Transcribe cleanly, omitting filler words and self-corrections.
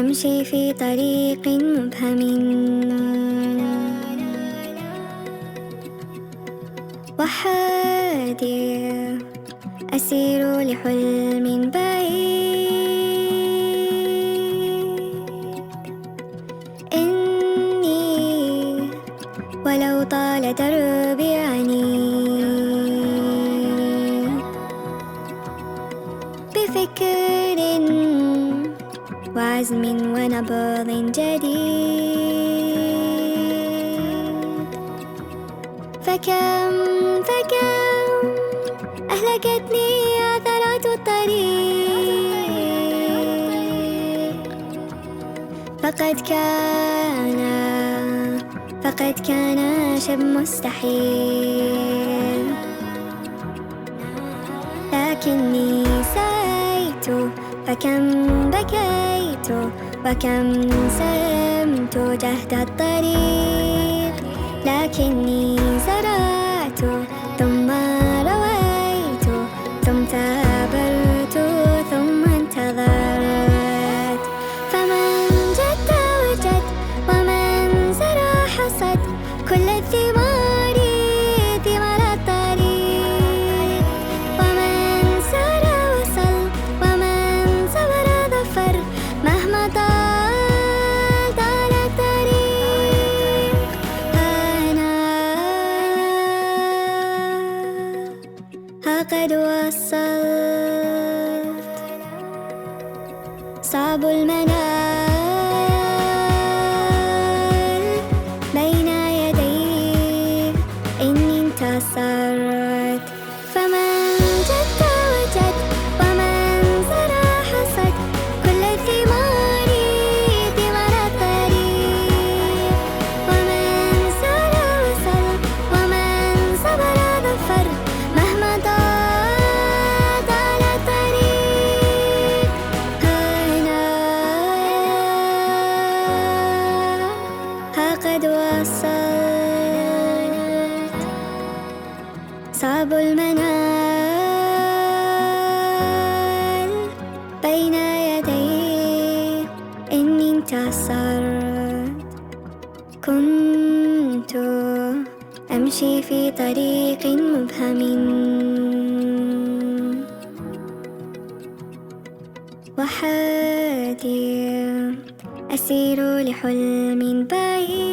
أمشي في طريق مبهم وحادي، أسير لحلم بعيد. إني ولو طال دربي عنيد، بفكر وعزم ونبض جديد. فكم أهلكتني عثرات الطريق، فقد كان شب مستحيل. لكني سعيت، فكم بكيت وكم سلمت جهد الطريق. لكني زرعت ثم رويت، ثم ثابرت، ثم انتظرت. فمن جد وجد، ومن زرع حصد كل الثمار، ثمار الطريق. ومن سار وصل، ومن صبر ظفر، مهما طال الطريق. أنا ها قد وصلت، صعب المنال بين يدي، إني انتصرت. فمن جد وجد، ومن زرع حصد كل الثمار، ثمار الطريق. ومن سار وصل، ومن صبر ظفر، مهما طال الطريق. أنا ها قد وصلت، صعب المنال بين يدي، إني انتصرت. كنت أمشي في طريق مبهم وحادي، أسير لحلم بعيد.